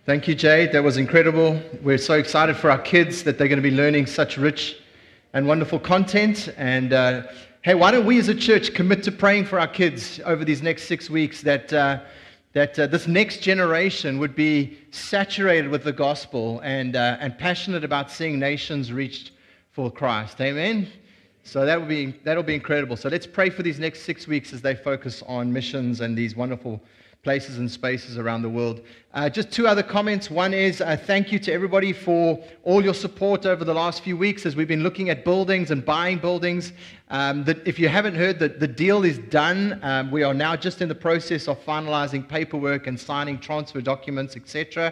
Thank you, Jade. That was incredible. We're so excited for our kids that they're going to be learning such rich and wonderful content. And hey, why don't we as a church commit to praying for our kids over these next 6 weeks that this next generation would be saturated with the gospel and passionate about seeing nations reached for Christ. Amen? So that'll be incredible. So let's pray for these next 6 weeks as they focus on missions and these wonderful places and spaces around the world. Just two other comments. One is thank you to everybody for all your support over the last few weeks as we've been looking at buildings and buying buildings. If you haven't heard, the deal is done. We are now just in the process of finalizing paperwork and signing transfer documents, etc.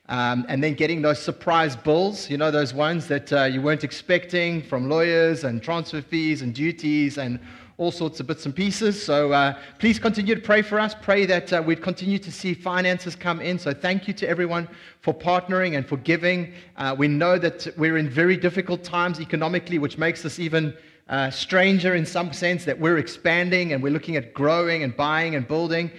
And then getting those surprise bills, you know, those ones that you weren't expecting from lawyers and transfer fees and duties and all sorts of bits and pieces. So please continue to pray for us. Pray that we'd continue to see finances come in. So thank you to everyone for partnering and for giving. We know that we're in very difficult times economically, which makes us even stranger in some sense, that we're expanding and we're looking at growing and buying and building.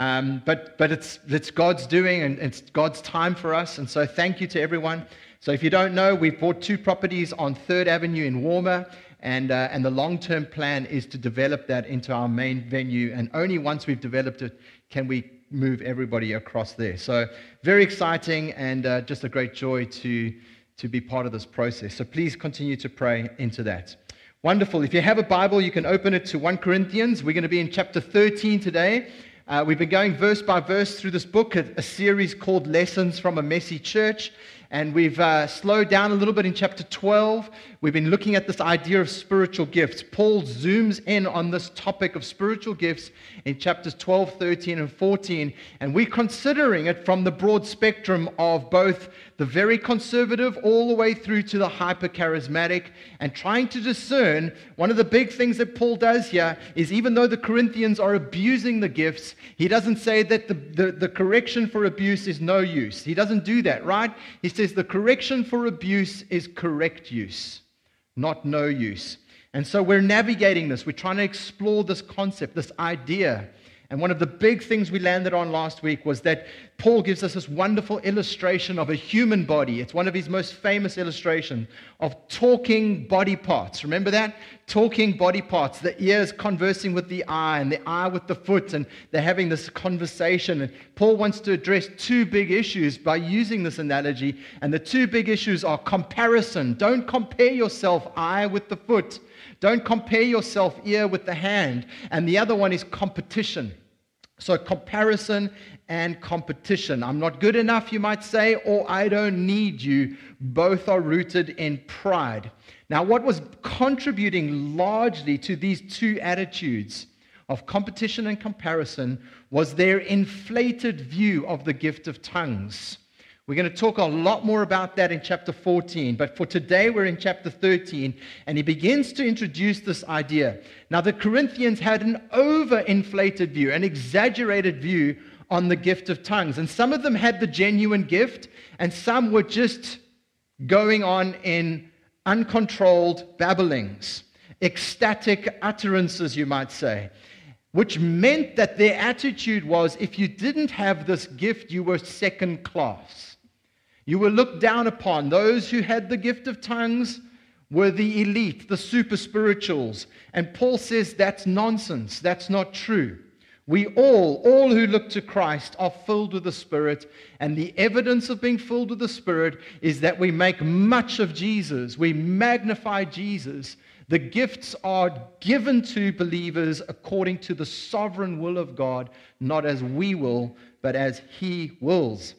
But it's God's doing and it's God's time for us. And so thank you to everyone. So if you don't know, we've bought 2 properties on 3rd Avenue in Walmer. And the long-term plan is to develop that into our main venue. And only once we've developed it can we move everybody across there. So very exciting and just a great joy to be part of this process. So please continue to pray into that. Wonderful. If you have a Bible, you can open it to 1 Corinthians. We're going to be in chapter 13 today. We've been going verse by verse through this book, a series called Lessons from a Messy Church. And we've slowed down a little bit in chapter 12. We've been looking at this idea of spiritual gifts. Paul zooms in on this topic of spiritual gifts in chapters 12, 13, and 14. And we're considering it from the broad spectrum of both the very conservative all the way through to the hyper-charismatic, and trying to discern. One of the big things that Paul does here is, even though the Corinthians are abusing the gifts, he doesn't say that the correction for abuse is no use. He doesn't do that, right? He says the correction for abuse is correct use, not no use. And so we're navigating this. We're trying to explore this concept, this idea. And one of the big things we landed on last week was that Paul gives us this wonderful illustration of a human body. It's one of his most famous illustrations of talking body parts. Remember that? Talking body parts. The ears conversing with the eye and the eye with the foot, and they're having this conversation. And Paul wants to address 2 big issues by using this analogy. And the 2 big issues are comparison. Don't compare yourself eye with the foot. Don't compare yourself ear with the hand. And the other one is competition. So comparison and competition. I'm not good enough, you might say, or I don't need you. Both are rooted in pride. Now, what was contributing largely to these 2 attitudes of competition and comparison was their inflated view of the gift of tongues. We're going to talk a lot more about that in chapter 14, but for today we're in chapter 13, and he begins to introduce this idea. Now, the Corinthians had an overinflated view, an exaggerated view on the gift of tongues, and some of them had the genuine gift, and some were just going on in uncontrolled babblings, ecstatic utterances, you might say, which meant that their attitude was, if you didn't have this gift, you were second class. You were looked down upon. Those who had the gift of tongues were the elite, the super spirituals. And Paul says that's nonsense. That's not true. We all who look to Christ are filled with the Spirit. And the evidence of being filled with the Spirit is that we make much of Jesus. We magnify Jesus. The gifts are given to believers according to the sovereign will of God, not as we will, but as He wills.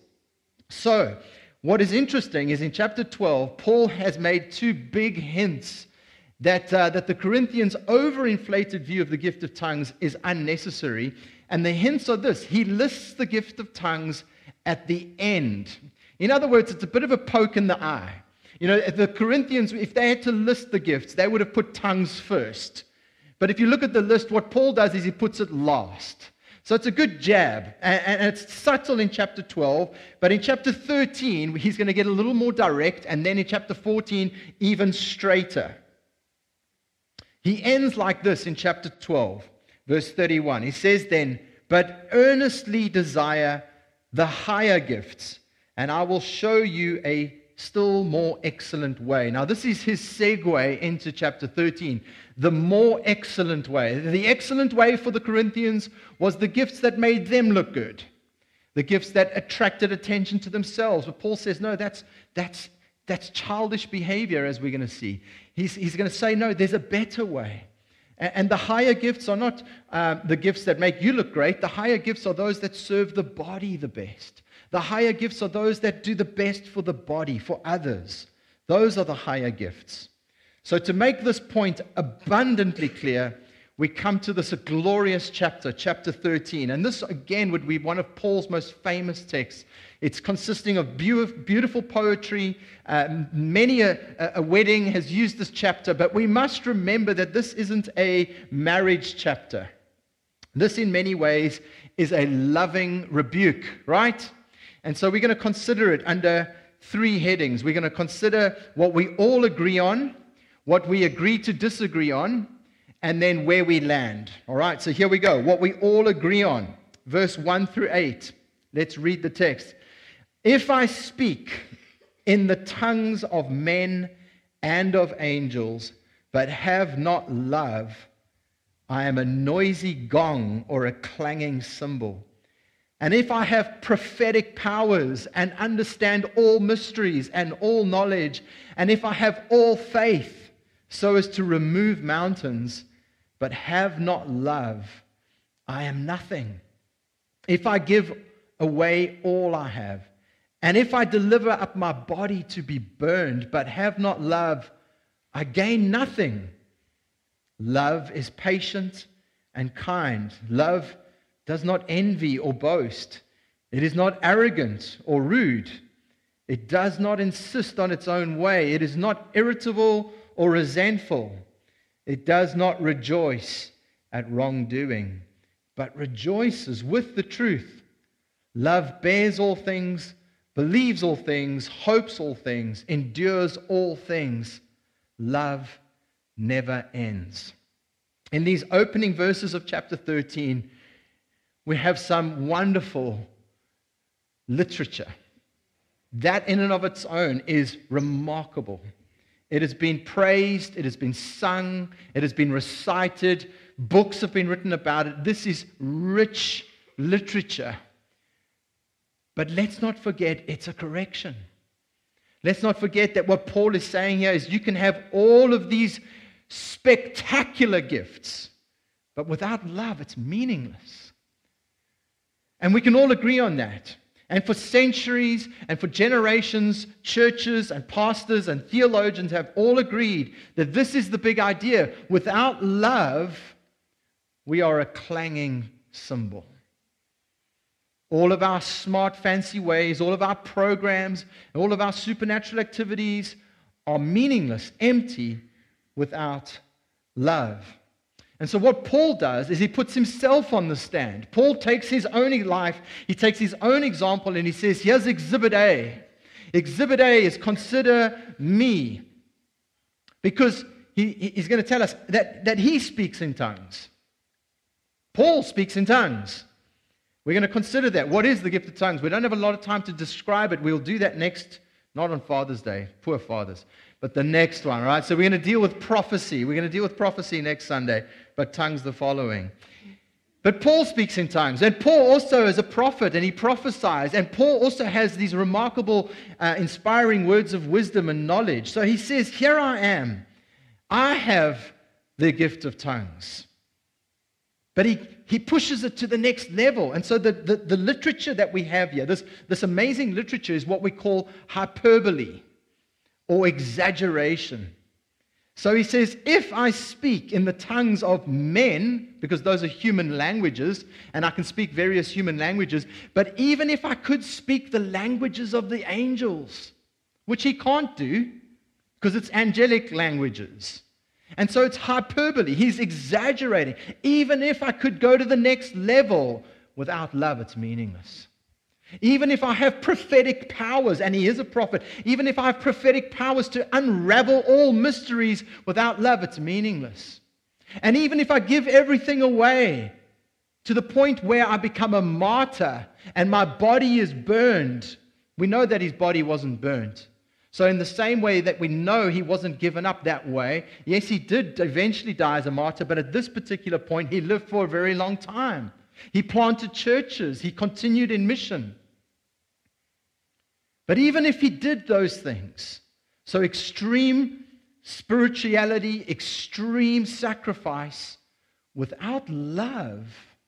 So, what is interesting is in chapter 12, Paul has made 2 big hints that the Corinthians' overinflated view of the gift of tongues is unnecessary. And the hints are this. He lists the gift of tongues at the end. In other words, it's a bit of a poke in the eye. You know, the Corinthians, if they had to list the gifts, they would have put tongues first. But if you look at the list, what Paul does is he puts it last. So it's a good jab, and it's subtle in chapter 12, but in chapter 13, he's going to get a little more direct, and then in chapter 14, even straighter. He ends like this in chapter 12, verse 31. He says then, but earnestly desire the higher gifts, and I will show you a still more excellent way. Now, this is his segue into chapter 13. The more excellent way. The excellent way for the Corinthians was the gifts that made them look good, the gifts that attracted attention to themselves. But Paul says, no, that's childish behavior, as we're going to see. He's going to say, no, there's a better way. And the higher gifts are not the gifts that make you look great. The higher gifts are those that serve the body the best. The higher gifts are those that do the best for the body, for others. Those are the higher gifts. So to make this point abundantly clear, we come to this glorious chapter, chapter 13. And this, again, would be one of Paul's most famous texts. It's consisting of beautiful poetry. Many a wedding has used this chapter, but we must remember that this isn't a marriage chapter. This, in many ways, is a loving rebuke, right? And so we're going to consider it under three headings. We're going to consider what we all agree on, what we agree to disagree on, and then where we land. All right, so here we go. What we all agree on, verse 1 through 8. Let's read the text. If I speak in the tongues of men and of angels, but have not love, I am a noisy gong or a clanging cymbal. And if I have prophetic powers and understand all mysteries and all knowledge, and if I have all faith so as to remove mountains, but have not love, I am nothing. If I give away all I have, and if I deliver up my body to be burned, but have not love, I gain nothing. Love is patient and kind. Love does not envy or boast. It is not arrogant or rude. It does not insist on its own way. It is not irritable or resentful. It does not rejoice at wrongdoing, but rejoices with the truth. Love bears all things, believes all things, hopes all things, endures all things. Love never ends. In these opening verses of chapter 13, we have some wonderful literature. That in and of its own is remarkable. It has been praised, it has been sung, it has been recited, books have been written about it. This is rich literature. But let's not forget, it's a correction. Let's not forget that what Paul is saying here is you can have all of these spectacular gifts, but without love, it's meaningless. And we can all agree on that. And for centuries and for generations, churches and pastors and theologians have all agreed that this is the big idea. Without love, we are a clanging cymbal. All of our smart, fancy ways, all of our programs, all of our supernatural activities are meaningless, empty, without love. And so what Paul does is he puts himself on the stand. Paul takes his own life, he takes his own example, and he says, here's Exhibit A. Exhibit A is consider me. Because he's going to tell us that he speaks in tongues. Paul speaks in tongues. We're going to consider that. What is the gift of tongues? We don't have a lot of time to describe it. We'll do that next, not on Father's Day, poor fathers, but the next one, right? So we're going to deal with prophecy. We're going to deal with prophecy next Sunday, but tongues the following. But Paul speaks in tongues, and Paul also is a prophet, and he prophesies, and Paul also has these remarkable, inspiring words of wisdom and knowledge. So he says, here I am. I have the gift of tongues. But he pushes it to the next level. And so the literature that we have here, this amazing literature is what we call hyperbole or exaggeration. So he says, if I speak in the tongues of men, because those are human languages, and I can speak various human languages, but even if I could speak the languages of the angels, which he can't do, because it's angelic languages. And so it's hyperbole. He's exaggerating. Even if I could go to the next level, without love, it's meaningless. Even if I have prophetic powers, and he is a prophet, even if I have prophetic powers to unravel all mysteries, without love, it's meaningless. And even if I give everything away to the point where I become a martyr and my body is burned, We know that his body wasn't burnt. So in the same way that we know he wasn't given up that way, yes, he did eventually die as a martyr, but at this particular point, he lived for a very long time. He planted churches. He continued in mission. But even if he did those things, so extreme spirituality, extreme sacrifice, without love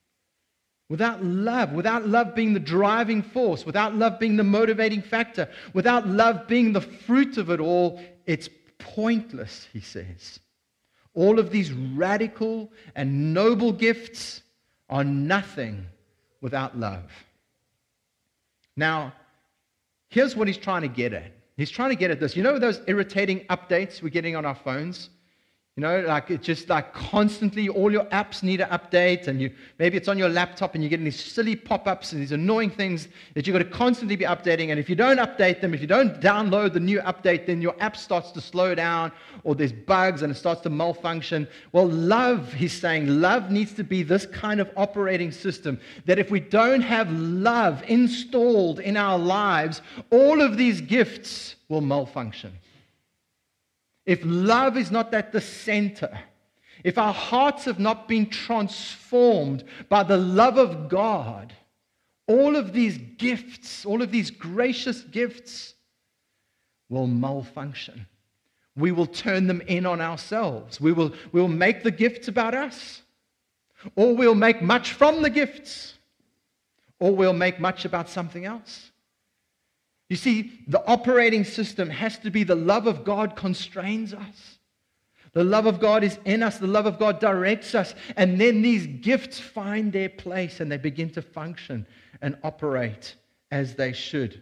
being the driving force, without love being the motivating factor, without love being the fruit of it all, it's pointless, he says. All of these radical and noble gifts are nothing without love. Now, here's what he's trying to get at. He's trying to get at this. You know those irritating updates we're getting on our phones? You know, like it's just like constantly all your apps need an update, and maybe it's on your laptop and you're getting these silly pop-ups and these annoying things that you've got to constantly be updating. And if you don't update them, if you don't download the new update, then your app starts to slow down, or there's bugs and it starts to malfunction. Well, love, he's saying, love needs to be this kind of operating system that if we don't have love installed in our lives, all of these gifts will malfunction. If love is not at the center, if our hearts have not been transformed by the love of God, all of these gifts, all of these gracious gifts will malfunction. We will turn them in on ourselves. We will make the gifts about us, or we'll make much from the gifts, or we'll make much about something else. You see, the operating system has to be the love of God constrains us. The love of God is in us. The love of God directs us. And then these gifts find their place and they begin to function and operate as they should.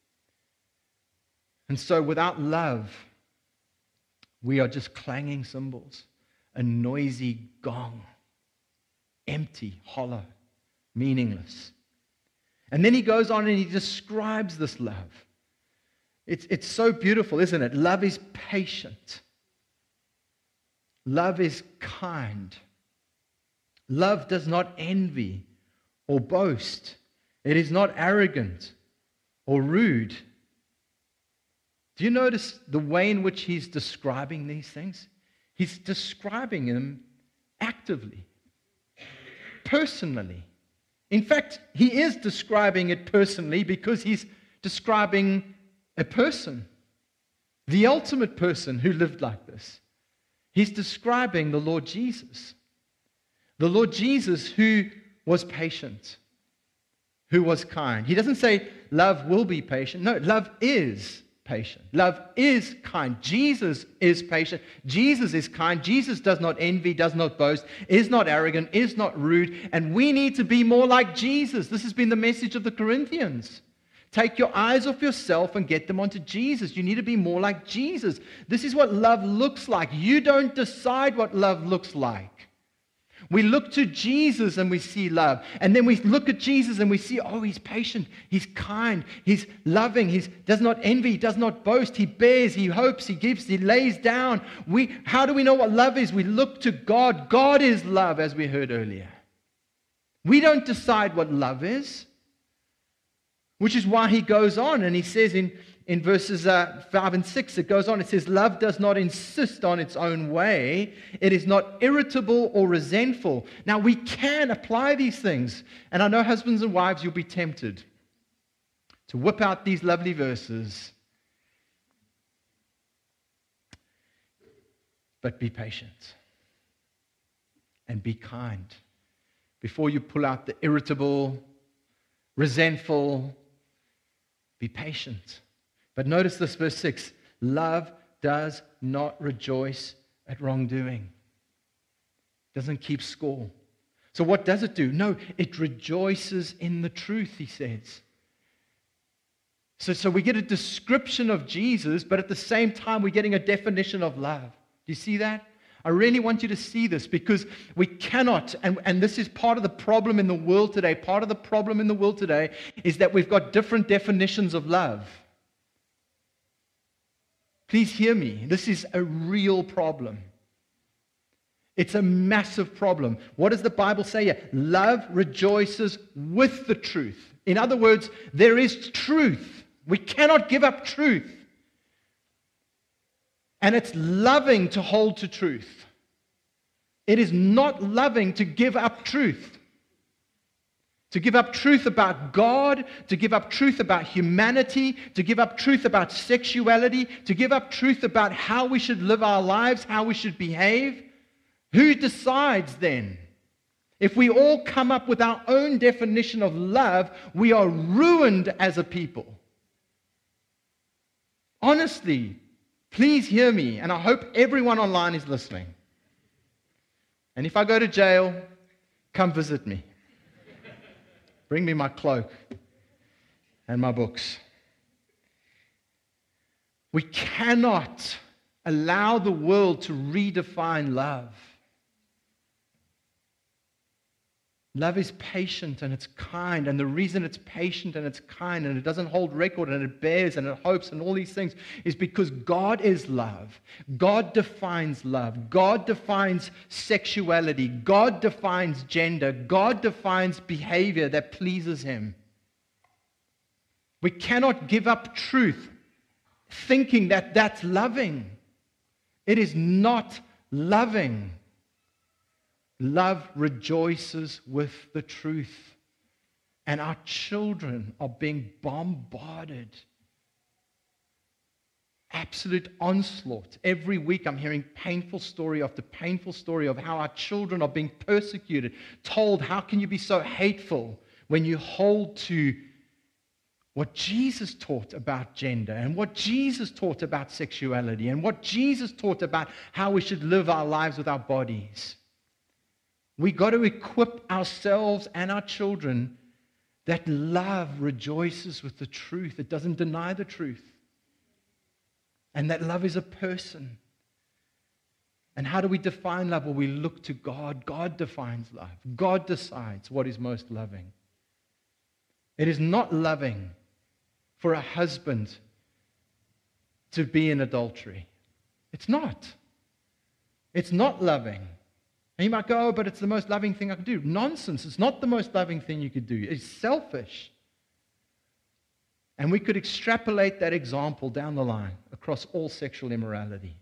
And so without love, we are just clanging cymbals, a noisy gong, empty, hollow, meaningless. And then he goes on and he describes this love. It's so beautiful, isn't it? Love is patient. Love is kind. Love does not envy or boast. It is not arrogant or rude. Do you notice the way in which he's describing these things? He's describing them actively, personally. In fact, he is describing it personally because he's describing a person, the ultimate person who lived like this. He's describing the Lord Jesus. The Lord Jesus who was patient, who was kind. He doesn't say love will be patient. No, love is patient. Love is kind. Jesus is patient. Jesus is kind. Jesus does not envy, does not boast, is not arrogant, is not rude. And we need to be more like Jesus. This has been the message of the Corinthians. Take your eyes off yourself and get them onto Jesus. You need to be more like Jesus. This is what love looks like. You don't decide what love looks like. We look to Jesus and we see love. And then we look at Jesus and we see, oh, he's patient, he's kind, he's loving, he does not envy, he does not boast, he bears, he hopes, he gives, he lays down. How do we know what love is? We look to God. God is love, as we heard earlier. We don't decide what love is, which is why he goes on and he says in verses 5 and 6, it goes on, it says, love does not insist on its own way. It is not irritable or resentful. Now, we can apply these things. And I know husbands and wives, you'll be tempted to whip out these lovely verses. But be patient and be kind. Before you pull out the irritable, resentful, be patient. But notice this, verse 6. Love does not rejoice at wrongdoing. Doesn't keep score. So what does it do? No, it rejoices in the truth, he says. So we get a description of Jesus, but at the same time we're getting a definition of love. Do you see that? I really want you to see this because we cannot, and this is part of the problem in the world today. Part of the problem in the world today is that we've got different definitions of love. Please hear me. This is a real problem. It's a massive problem. What does the Bible say here? Love rejoices with the truth. In other words, there is truth. We cannot give up truth. And it's loving to hold to truth. It is not loving to give up truth. To give up truth about God, to give up truth about humanity, to give up truth about sexuality, to give up truth about how we should live our lives, how we should behave. Who decides then? If we all come up with our own definition of love, we are ruined as a people. Honestly, please hear me, and I hope everyone online is listening. And if I go to jail, come visit me. Bring me my cloak and my books. We cannot allow the world to redefine love. Love is patient and it's kind, and the reason it's patient and it's kind and it doesn't hold record and it bears and it hopes and all these things is because God is love. God defines love. God defines sexuality. God defines gender. God defines behavior that pleases Him. We cannot give up truth thinking that that's loving. It is not loving. Love rejoices with the truth. And our children are being bombarded. Absolute onslaught. Every week I'm hearing painful story after painful story of how our children are being persecuted. Told, how can you be so hateful when you hold to what Jesus taught about gender and what Jesus taught about sexuality and what Jesus taught about how we should live our lives with our bodies. We got to equip ourselves and our children that love rejoices with the truth. It doesn't deny the truth. And that love is a person. And how do we define love? Well, we look to God. God defines love. God decides what is most loving. It is not loving for a husband to be in adultery. It's not. It's not loving. And you might go, oh, but it's the most loving thing I could do. Nonsense. It's not the most loving thing you could do. It's selfish. And we could extrapolate that example down the line across all sexual immorality.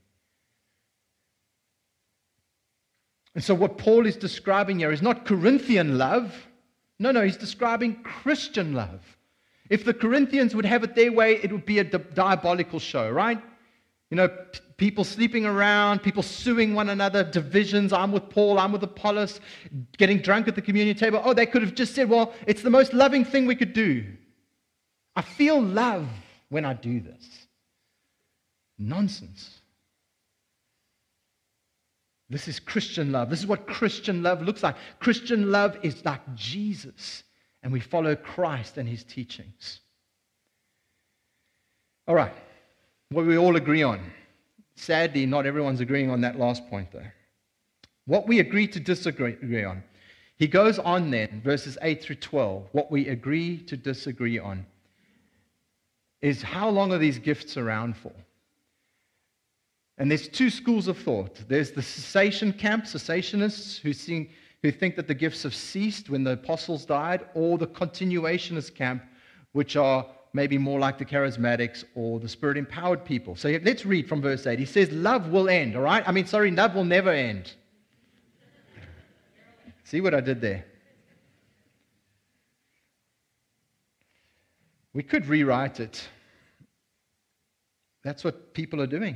And so what Paul is describing here is not Corinthian love. No, he's describing Christian love. If the Corinthians would have it their way, it would be a diabolical show, right? You know, people sleeping around, people suing one another, divisions. I'm with Paul, I'm with Apollos, getting drunk at the communion table. Oh, they could have just said, well, it's the most loving thing we could do. I feel love when I do this. Nonsense. This is Christian love. This is what Christian love looks like. Christian love is like Jesus, and we follow Christ and His teachings. All right. What we all agree on. Sadly, not everyone's agreeing on that last point, though. What we agree to disagree on. He goes on then, verses 8 through 12. What we agree to disagree on is how long are these gifts around for? And there's two schools of thought. There's the cessation camp, cessationists, who think that the gifts have ceased when the apostles died, or the continuationist camp, which are maybe more like the charismatics or the Spirit-empowered people. So let's read from verse 8. He says, love will end, all right? Love will never end. See what I did there? We could rewrite it. That's what people are doing.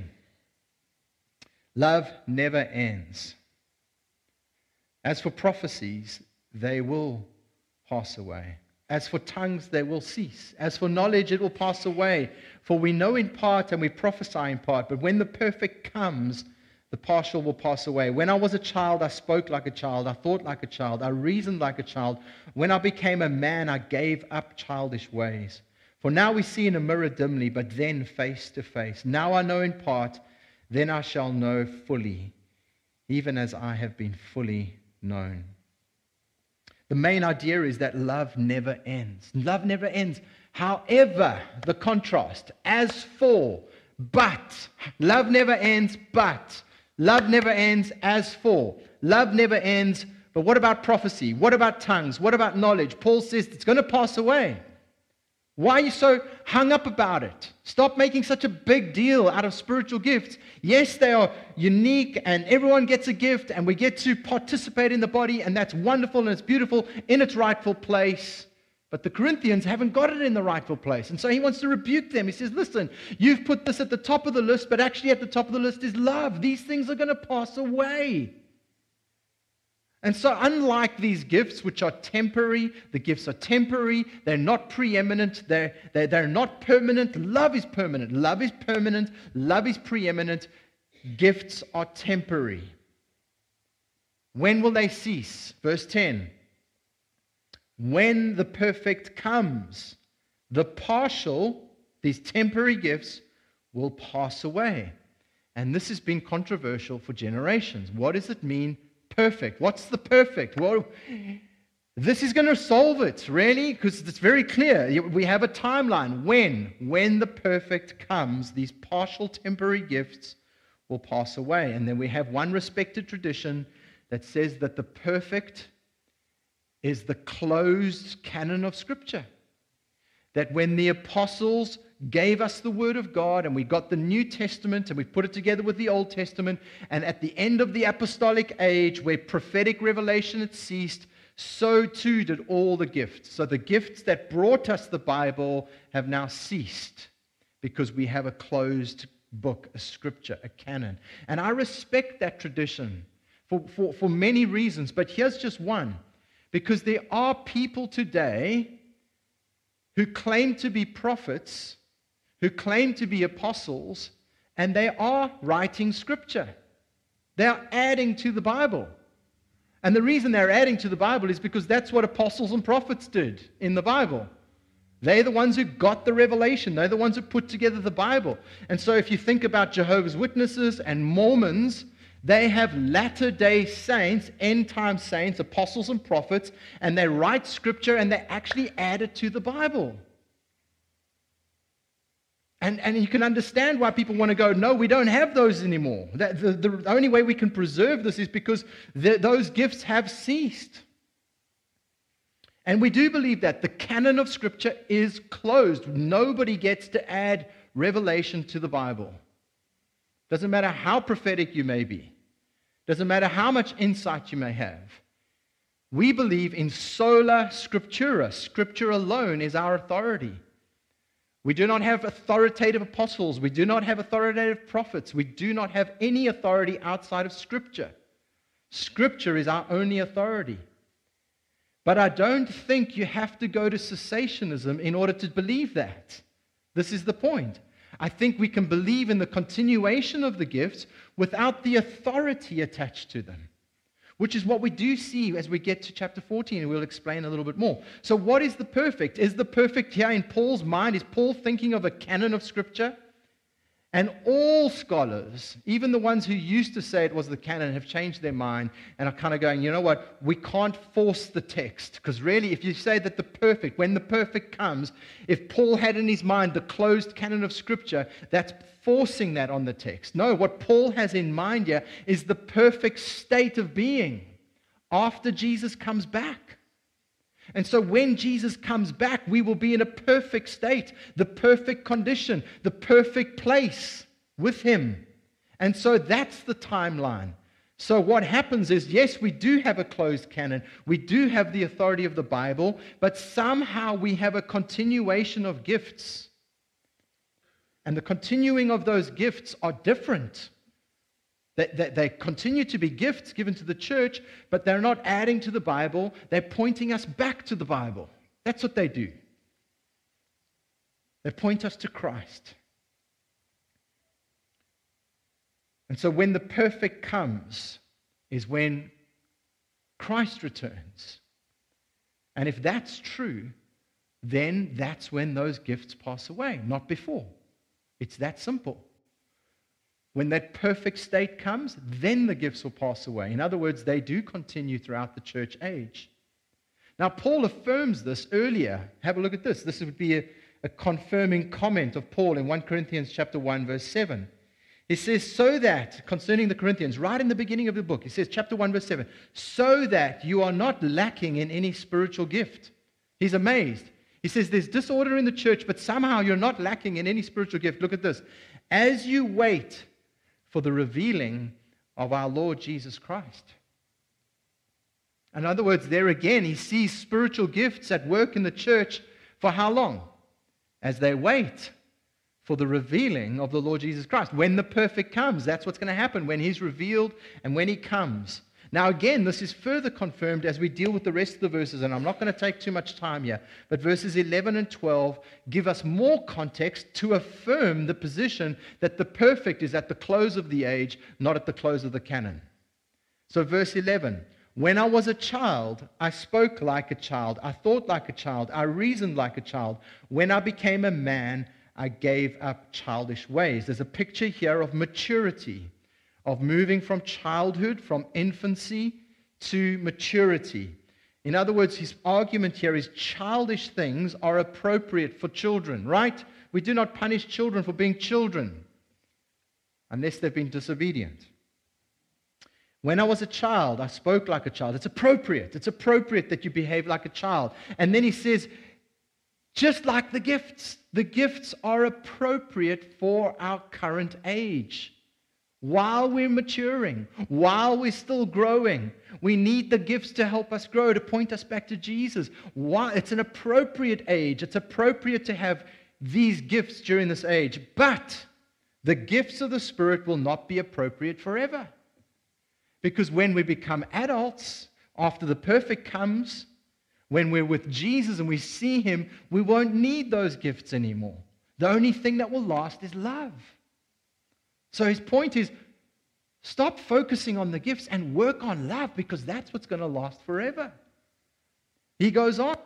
Love never ends. As for prophecies, they will pass away. As for tongues, they will cease. As for knowledge, it will pass away. For we know in part and we prophesy in part. But when the perfect comes, the partial will pass away. When I was a child, I spoke like a child. I thought like a child. I reasoned like a child. When I became a man, I gave up childish ways. For now we see in a mirror dimly, but then face to face. Now I know in part, then I shall know fully, even as I have been fully known. The main idea is that love never ends. Love never ends. However, the contrast, as for, but. Love never ends, but. Love never ends, as for. Love never ends, but what about prophecy? What about tongues? What about knowledge? Paul says it's going to pass away. Why are you so hung up about it? Stop making such a big deal out of spiritual gifts. Yes, they are unique and everyone gets a gift and we get to participate in the body, and that's wonderful and it's beautiful in its rightful place. But the Corinthians haven't got it in the rightful place. And so he wants to rebuke them. He says, listen, you've put this at the top of the list, but actually at the top of the list is love. These things are going to pass away. And so unlike these gifts, which are temporary, the gifts are temporary, they're not preeminent, they're not permanent. Love is permanent. Love is permanent. Love is preeminent. Gifts are temporary. When will they cease? Verse 10. When the perfect comes, the partial, these temporary gifts, will pass away. And this has been controversial for generations. What does it mean? Perfect. What's the perfect? Well, this is going to solve it, really, because it's very clear. We have a timeline. When the perfect comes, these partial temporary gifts will pass away. And then we have one respected tradition that says that the perfect is the closed canon of Scripture. That when the apostles gave us the Word of God and we got the New Testament and we put it together with the Old Testament, and at the end of the apostolic age where prophetic revelation had ceased, so too did all the gifts. So the gifts that brought us the Bible have now ceased because we have a closed book, a scripture, a canon. And I respect that tradition for many reasons, but here's just one. Because there are people today who claim to be prophets, who claim to be apostles, and they are writing scripture. They are adding to the Bible. And the reason they're adding to the Bible is because that's what apostles and prophets did in the Bible. They're the ones who got the revelation. They're the ones who put together the Bible. And so if you think about Jehovah's Witnesses and Mormons, they have latter-day saints, end-time saints, apostles and prophets, and they write scripture and they actually add it to the Bible. And you can understand why people want to go, no, we don't have those anymore. The only way we can preserve this is because those gifts have ceased. And we do believe that the canon of Scripture is closed. Nobody gets to add revelation to the Bible. Doesn't matter how prophetic you may be. Doesn't matter how much insight you may have. We believe in sola scriptura. Scripture alone is our authority. We do not have authoritative apostles. We do not have authoritative prophets. We do not have any authority outside of Scripture. Scripture is our only authority. But I don't think you have to go to cessationism in order to believe that. This is the point. I think we can believe in the continuation of the gifts without the authority attached to them, which is what we do see as we get to chapter 14, and we'll explain a little bit more. So what is the perfect? Is the perfect here in Paul's mind? Is Paul thinking of a canon of Scripture? And all scholars, even the ones who used to say it was the canon, have changed their mind and are kind of going, you know what, we can't force the text. Because really, if you say that the perfect, when the perfect comes, if Paul had in his mind the closed canon of Scripture, that's forcing that on the text. No, what Paul has in mind here is the perfect state of being after Jesus comes back. And so when Jesus comes back, we will be in a perfect state, the perfect condition, the perfect place with Him. And so that's the timeline. So what happens is, yes, we do have a closed canon. We do have the authority of the Bible, but somehow we have a continuation of gifts. And the continuing of those gifts are different. They continue to be gifts given to the church, but they're not adding to the Bible. They're pointing us back to the Bible. That's what they do. They point us to Christ. And so when the perfect comes is when Christ returns. And if that's true, then that's when those gifts pass away, not before. It's that simple. When that perfect state comes, then the gifts will pass away. In other words, they do continue throughout the church age. Now, Paul affirms this earlier. Have a look at this. This would be a confirming comment of Paul in 1 Corinthians chapter 1, verse 7. He says, so that, concerning the Corinthians, right in the beginning of the book, he says, chapter 1, verse 7, so that you are not lacking in any spiritual gift. He's amazed. He says there's disorder in the church, but somehow you're not lacking in any spiritual gift. Look at this. As you wait for the revealing of our Lord Jesus Christ. In other words, there again, he sees spiritual gifts at work in the church for how long? As they wait for the revealing of the Lord Jesus Christ. When the perfect comes, that's what's going to happen, when he's revealed and when he comes. Now again, this is further confirmed as we deal with the rest of the verses, and I'm not going to take too much time here, but verses 11 and 12 give us more context to affirm the position that the perfect is at the close of the age, not at the close of the canon. So verse 11, when I was a child, I spoke like a child, I thought like a child, I reasoned like a child. When I became a man, I gave up childish ways. There's a picture here of maturity, of moving from childhood, from infancy to maturity. In other words, his argument here is childish things are appropriate for children, right? We do not punish children for being children unless they've been disobedient. When I was a child, I spoke like a child. It's appropriate. It's appropriate that you behave like a child. And then he says, just like the gifts are appropriate for our current age. While we're maturing, while we're still growing, we need the gifts to help us grow, to point us back to Jesus. It's an appropriate age. It's appropriate to have these gifts during this age. But the gifts of the Spirit will not be appropriate forever. Because when we become adults, after the perfect comes, when we're with Jesus and we see him, we won't need those gifts anymore. The only thing that will last is love. So his point is, stop focusing on the gifts and work on love, because that's what's going to last forever. He goes on.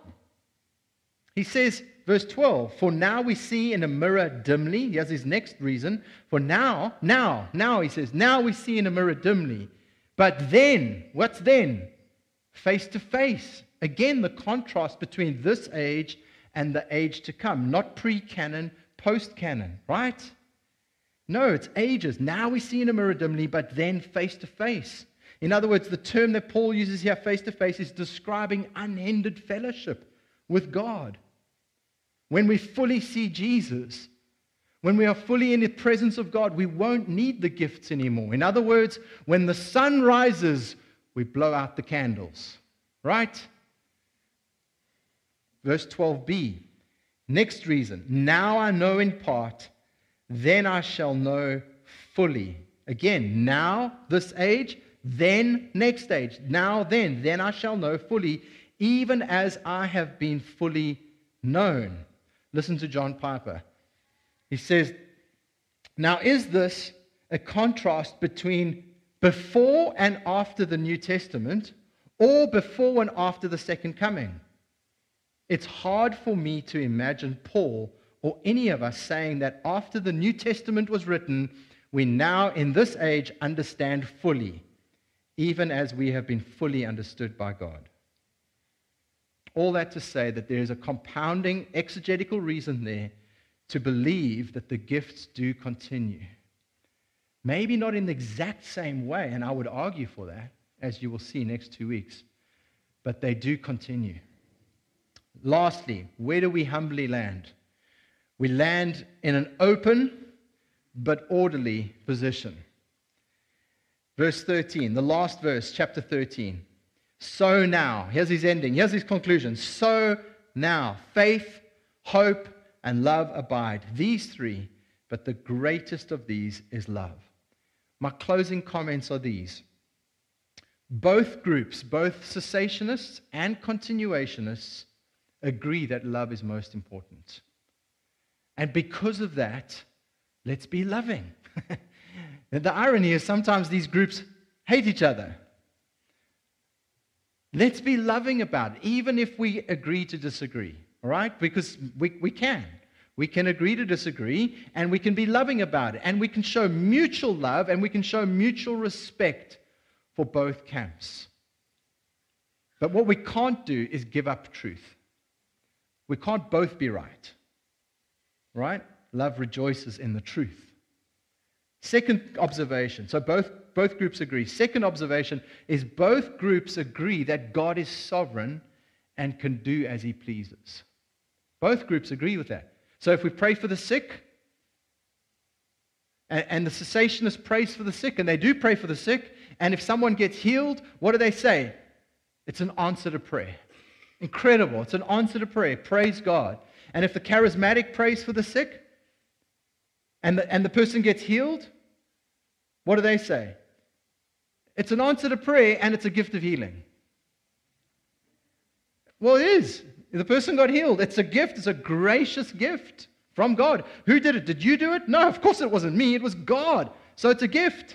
He says, verse 12, for now we see in a mirror dimly. He has his next reason. For now, he says, now we see in a mirror dimly. But then, what's then? Face to face. Again, the contrast between this age and the age to come. Not pre-canon, post-canon, right? No, it's ages. Now we see in a mirror dimly, but then face to face. In other words, the term that Paul uses here, face to face, is describing unhindered fellowship with God. When we fully see Jesus, when we are fully in the presence of God, we won't need the gifts anymore. In other words, when the sun rises, we blow out the candles, right? Verse 12b, next reason. Now I know in part, then I shall know fully. Again, now, this age, then, next age. Now, then I shall know fully, even as I have been fully known. Listen to John Piper. He says, now is this a contrast between before and after the New Testament, or before and after the second coming? It's hard for me to imagine Paul or any of us saying that after the New Testament was written, we now in this age understand fully, even as we have been fully understood by God. All that to say that there is a compounding exegetical reason there to believe that the gifts do continue. Maybe not in the exact same way, and I would argue for that, as you will see next 2 weeks, but they do continue. Lastly, where do we humbly land? We land in an open but orderly position. Verse 13, the last verse, chapter 13. So now, here's his ending, here's his conclusion. So now, faith, hope, and love abide. These three, but the greatest of these is love. My closing comments are these. Both groups, both cessationists and continuationists, agree that love is most important. And because of that, let's be loving. The irony is sometimes these groups hate each other. Let's be loving about it, even if we agree to disagree, all right? Because we can. We can agree to disagree, and we can be loving about it. And we can show mutual love, and we can show mutual respect for both camps. But what we can't do is give up truth. We can't both be right. Right? Love rejoices in the truth. Second observation. So both groups agree. Second observation is both groups agree that God is sovereign and can do as he pleases. Both groups agree with that. So if we pray for the sick, and the cessationist prays for the sick, and they do pray for the sick, and if someone gets healed, what do they say? It's an answer to prayer. Incredible. It's an answer to prayer. Praise God. And if the charismatic prays for the sick, and the person gets healed, what do they say? It's an answer to prayer, and it's a gift of healing. Well, it is. The person got healed. It's a gift. It's a gracious gift from God. Who did it? Did you do it? No, of course it wasn't me. It was God. So it's a gift.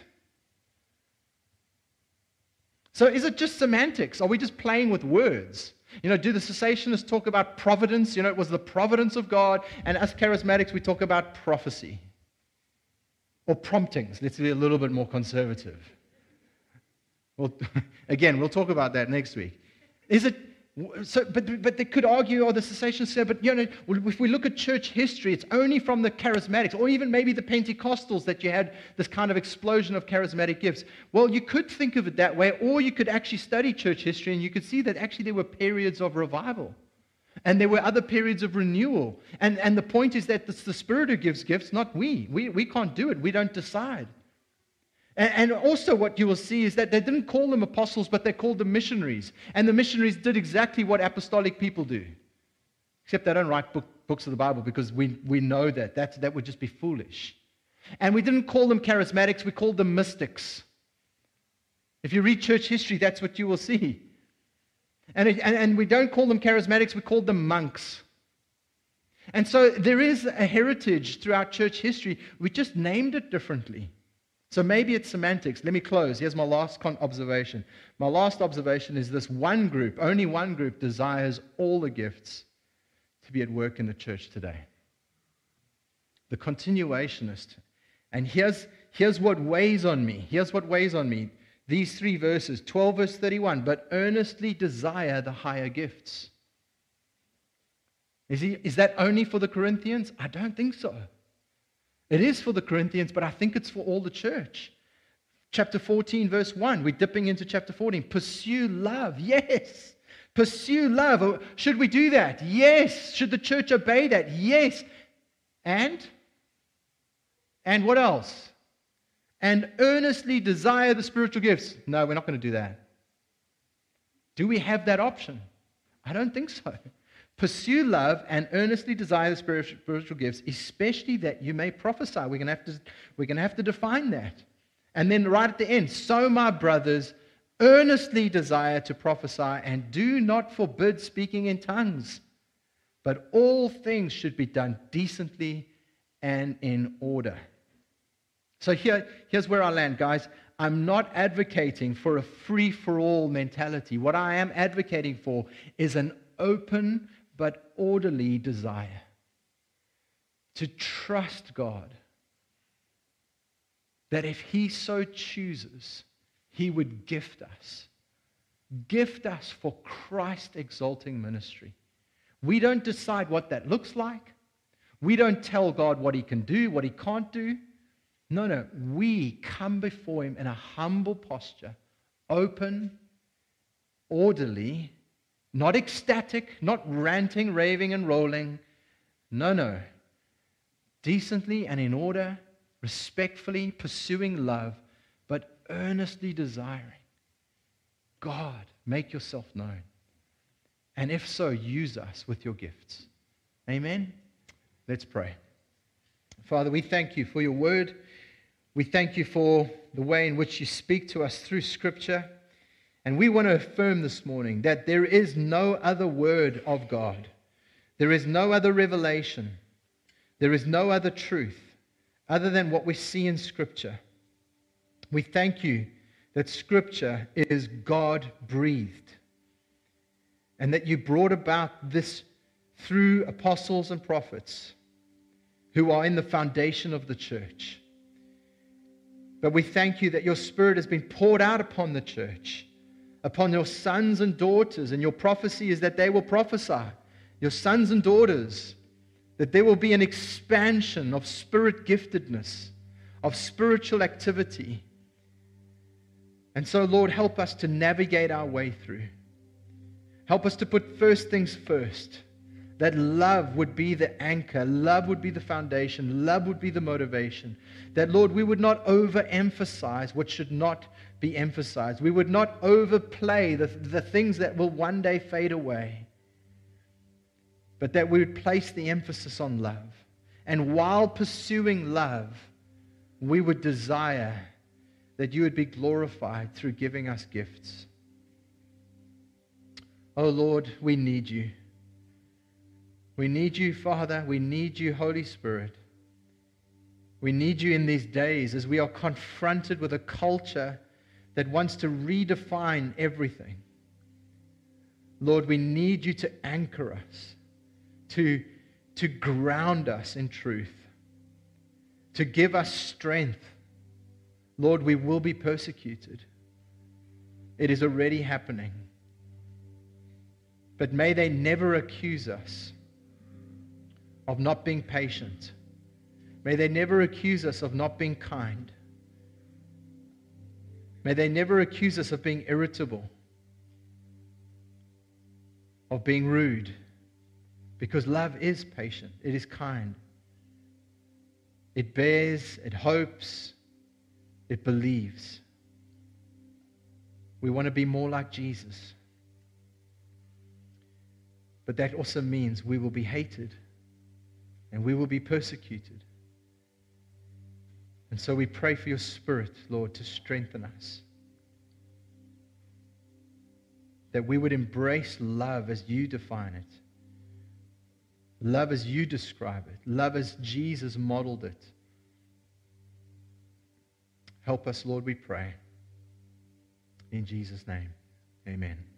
So is it just semantics? Are we just playing with words? Do the cessationists talk about providence? It was the providence of God. And us charismatics, we talk about prophecy. Or promptings. Let's be a little bit more conservative. Well, again, we'll talk about that next week. Is it... So, but they could argue, or the cessationists say, but if we look at church history, it's only from the charismatics, or even maybe the Pentecostals, that you had this kind of explosion of charismatic gifts. Well, you could think of it that way, or you could actually study church history, and you could see that actually there were periods of revival, and there were other periods of renewal. And the point is that it's the Spirit who gives gifts, not we. We can't do it. We don't decide. And also what you will see is that they didn't call them apostles, but they called them missionaries. And the missionaries did exactly what apostolic people do. Except they don't write books of the Bible, because we know that would just be foolish. And we didn't call them charismatics, we called them mystics. If you read church history, that's what you will see. And we don't call them charismatics, we call them monks. And so there is a heritage throughout church history. We just named it differently. So maybe it's semantics. Let me close. Here's my last observation. My last observation is this: one group, only one group, desires all the gifts to be at work in the church today. The continuationist. And here's what weighs on me. Here's what weighs on me. These 3 verses, 12 verse 31, but earnestly desire the higher gifts. Is that only for the Corinthians? I don't think so. It is for the Corinthians, but I think it's for all the church. Chapter 14, verse 1. We're dipping into chapter 14. Pursue love. Yes. Pursue love. Should we do that? Yes. Should the church obey that? Yes. And what else? And earnestly desire the spiritual gifts. No, we're not going to do that. Do we have that option? I don't think so. Pursue love and earnestly desire the spiritual gifts, especially that you may prophesy. We're going to have to define that. And then right at the end, so my brothers, earnestly desire to prophesy, and do not forbid speaking in tongues. But all things should be done decently and in order. So here's where I land, guys. I'm not advocating for a free-for-all mentality. What I am advocating for is an open but orderly desire to trust God that if He so chooses, He would gift us for Christ-exalting ministry. We don't decide what that looks like. We don't tell God what He can do, what He can't do. No. We come before Him in a humble posture, open, orderly, not ecstatic, not ranting, raving, and rolling. No. Decently and in order, respectfully pursuing love, but earnestly desiring. God, make yourself known. And if so, use us with your gifts. Amen? Let's pray. Father, we thank you for your word. We thank you for the way in which you speak to us through Scripture. And we want to affirm this morning that there is no other word of God. There is no other revelation. There is no other truth other than what we see in Scripture. We thank you that Scripture is God-breathed, and that you brought about this through apostles and prophets who are in the foundation of the church. But we thank you that your Spirit has been poured out upon the church, upon your sons and daughters, and your prophecy is that they will prophesy, your sons and daughters, that there will be an expansion of spirit giftedness, of spiritual activity. And so, Lord, help us to navigate our way through. Help us to put first things first, that love would be the anchor, love would be the foundation, love would be the motivation. That, Lord, we would not overemphasize what should not be emphasized. We would not overplay the things that will one day fade away. But that we would place the emphasis on love. And while pursuing love, we would desire that you would be glorified through giving us gifts. Oh Lord, we need you. We need you, Father. We need you, Holy Spirit. We need you in these days as we are confronted with a culture that wants to redefine everything. Lord, we need you to anchor us, to ground us in truth, to give us strength. Lord, we will be persecuted. It is already happening. But may they never accuse us of not being patient. May they never accuse us of not being kind. May they never accuse us of being irritable, of being rude, because love is patient. It is kind. It bears, it hopes, it believes. We want to be more like Jesus. But that also means we will be hated and we will be persecuted. And so we pray for your Spirit, Lord, to strengthen us. That we would embrace love as you define it. Love as you describe it. Love as Jesus modeled it. Help us, Lord, we pray. In Jesus' name, amen.